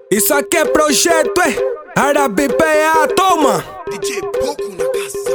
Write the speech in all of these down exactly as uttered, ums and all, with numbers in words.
Isso aqui é projeto, é Árabe P A, toma! D J Poco na casa.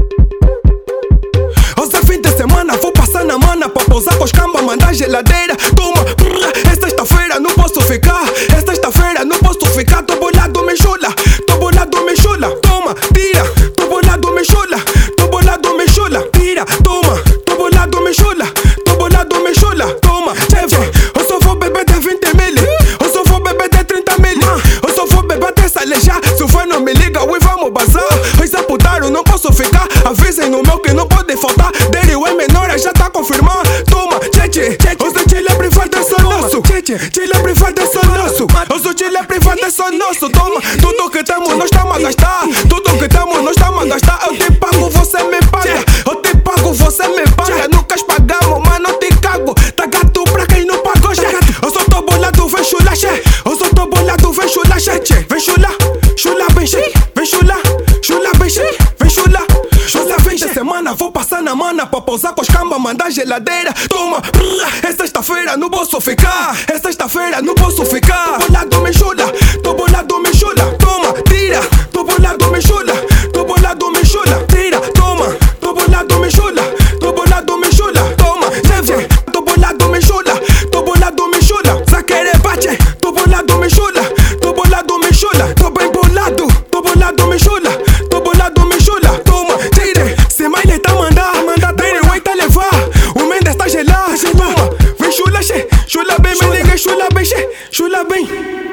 Hoje é fim de semana, vou passar na mana pra pousar com os camba, mandar geladeira. Toma, é sexta-feira, não posso ficar. É sexta-feira, não posso ficar. Tô bolado, me chula, tô bolado, me chula. Toma, tira, tô bolado, me chula, tô bolado, me chula. Tira, toma, tô bolado, me chula, tô bolado, me chula. Toma, chefe, eu só vou beber de vinte mil. Eu só vou beber de trinta mil. Eu só vou beber de salejar. Se o fã não me liga, ui, vamos bazar. Pois aputaram, não posso ficar. Avisem no meu que não pode faltar. Dele é menor, já tá confirmado. Toma, tchê, hoje Chile é privado, é só nosso. Chile é privado, é só nosso. Hoje Chile é privado, é só nosso. Toma, tudo que temos nós estamos a gastar. Tudo que temos nós estamos a gastar. Eu te pago, você me paga. Eu te pago, você me paga. Nunca pagamos, mas não te cago. Tá gato pra quem não pagou, já. Eu só tô bolado, vem chular, che. Eu só tô bolado, vem chular, che. Vem chular, chular bem, che. Vem chular, chular bem, che. Vem chular. Hoje fim de semana, vou passar na mana pra pousar com os camba, mandar geladeira. Toma, é sexta-feira, não posso ficar. É sexta-feira, não posso ficar. Tô bolado, me chula, tô bolado, me chula. Toma, tira, tô bolado, me chula, tô bolado, me chula. Tira, toma, tô bolado, me chula, tô bolado, me chula. Toma, leve, tô bolado, me chula, tô bolado, me chula. Saquere bate, tô bolado, me chula, tô bolado, me chula. Tô bem bolado, tô bolado, me chula, tô bolado, me chula. Toma, tire, se mais ele tá mandar, manda dele, o tá levar. O Mendes tá gelado, toma, vem chula, che, chula bem, me liga, chula bem, che, chula bem.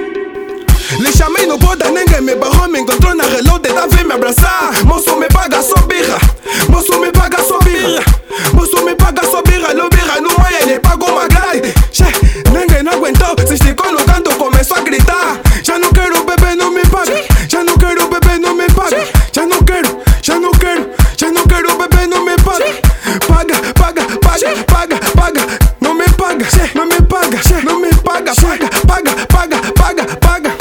Lhe chamei no boda, ninguém me barrou, me encontrou na reload, tá vem me abraçar. Moço me paga só birra, moço me paga só birra, moço me paga só birra, lo birra no meio, ele pagou uma grade. Che, ninguém não aguentou, se esticou no canto, começou a gritar. Já não quero beber, não me paga, já não quero beber, não me paga, já não quero, já não quero, já não quero beber, não me paga. Paga, paga, paga, paga, paga, não me paga, não me paga, não me paga, paga, paga, paga, paga, paga.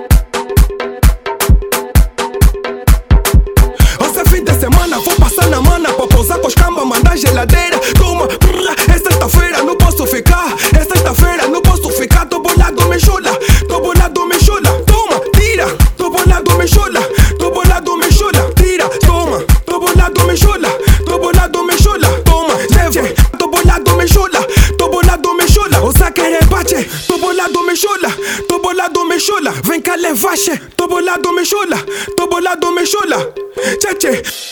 Hoje é fim de semana, vou passar na mana pra pousar com os camba, mandar geladeira. Toma, é sexta-feira, não posso ficar. É sexta-feira, não posso ficar. Tô bolado, me chula, tô bolado, me chula. Toma, tira, tô bolado, me chula, tô bolado, me chula. Tira, toma, tô bolado, me chula, tô bolado, me chula. Toma, leve, tô bolado, me chula, tô bolado, me chula. O saquere bate, tô bolado, me chula, tô bolado, me chula. Vem cá levar, che, tô bolado, me chula, tô bolado, me chula. Tchê, tchê.